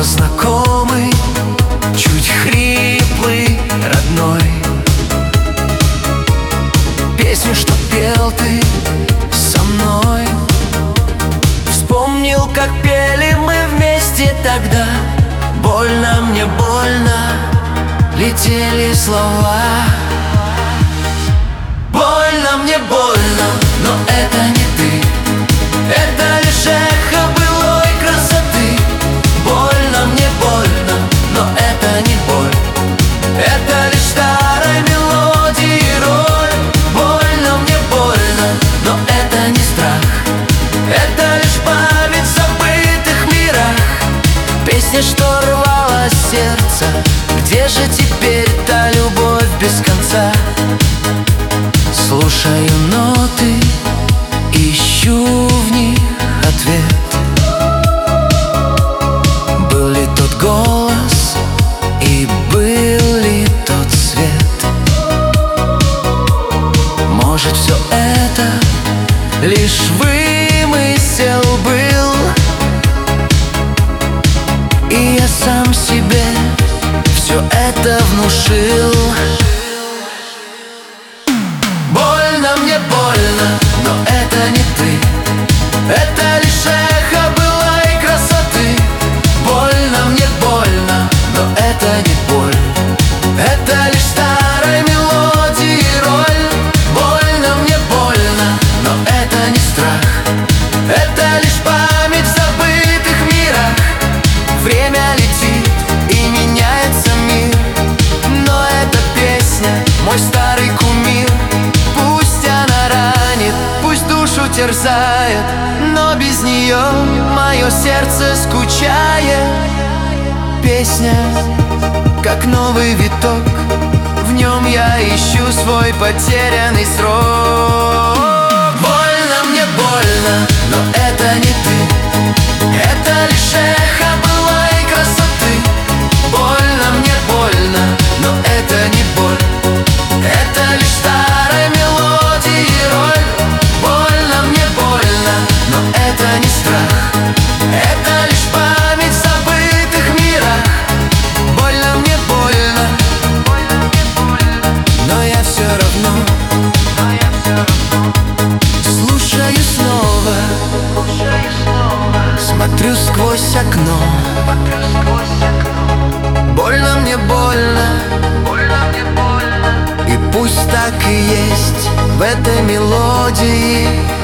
Голос знакомый, чуть хриплый, родной. Песню, что пел ты со мной. Вспомнил, как пели мы вместе тогда. Больно мне, больно, летели слова. Больно мне, больно, но это не ты. Это лишь эхо былой красоты. Больно мне, больно, но это не боль. Это лишь старой мелодии роль. Больно мне, больно, но это не страх. Это лишь память в забытых мирах. Песня, что рвала сердце. Где же теперь та любовь без конца? Слушаю ноты, ищу в них ответ. Был ли тот голос и был ли тот свет? Может, все это лишь вымысел был, и я сам себе все это внушил. Больно мне, больно, но это не ты. Это лишь эхо былой красоты. Больно мне, больно, но это не боль. Это лишь старой мелодии роль. Больно мне, больно, но это не страх. Это лишь память в забытых мирах. Время летит и меняется мир, но эта песня мой старый кумир. Пусть она ранит, пусть душу терзает, но без нее мое сердце скучает. Песня, как новый виток, в нем я ищу свой потерянный срок. Больно мне, больно, но это не ты. Это лишь эхо былой красоты. Больно мне, больно, но это не боль. Это лишь старой мелодии роль. Больно мне, больно, но это не страх. Это лишь память в забытых мирах. Больно мне, больно, но я все равно слушаю снова, смотрю сквозь окно. Больно мне, больно, и пусть так и есть в этой мелодии.